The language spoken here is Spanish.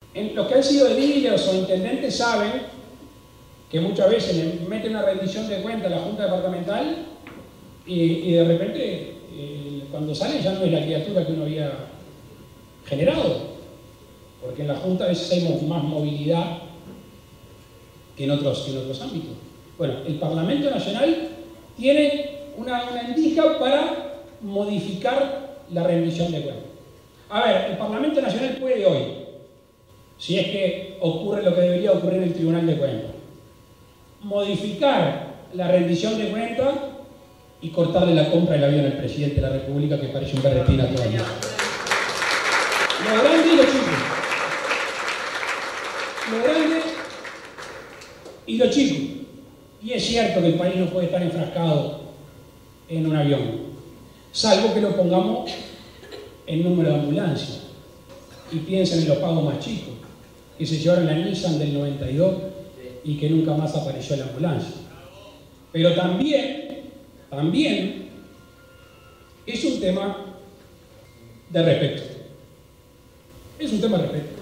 Los que han sido ediles o intendentes saben que muchas veces le meten una rendición de cuenta a la Junta Departamental y de repente cuando sale ya no es la criatura que uno había generado, porque en la Junta a veces hay más movilidad que en otros ámbitos. Bueno, el Parlamento Nacional tiene una endija para modificar la rendición de cuentas. A ver, el Parlamento Nacional puede hoy, si es que ocurre lo que debería ocurrir en el Tribunal de Cuentas, modificar la rendición de cuentas y cortarle la compra del avión al presidente de la República, que parece un berretín a todo el mundo. Lo grande y lo chico. Lo grande y lo chico. Y es cierto que el país no puede estar enfrascado en un avión, salvo que lo pongamos en número de ambulancias. Y piensen en los pagos más chicos, que se llevaron la Nissan del 92 y que nunca más apareció la ambulancia. Pero también es un tema de respeto. Es un tema de respeto.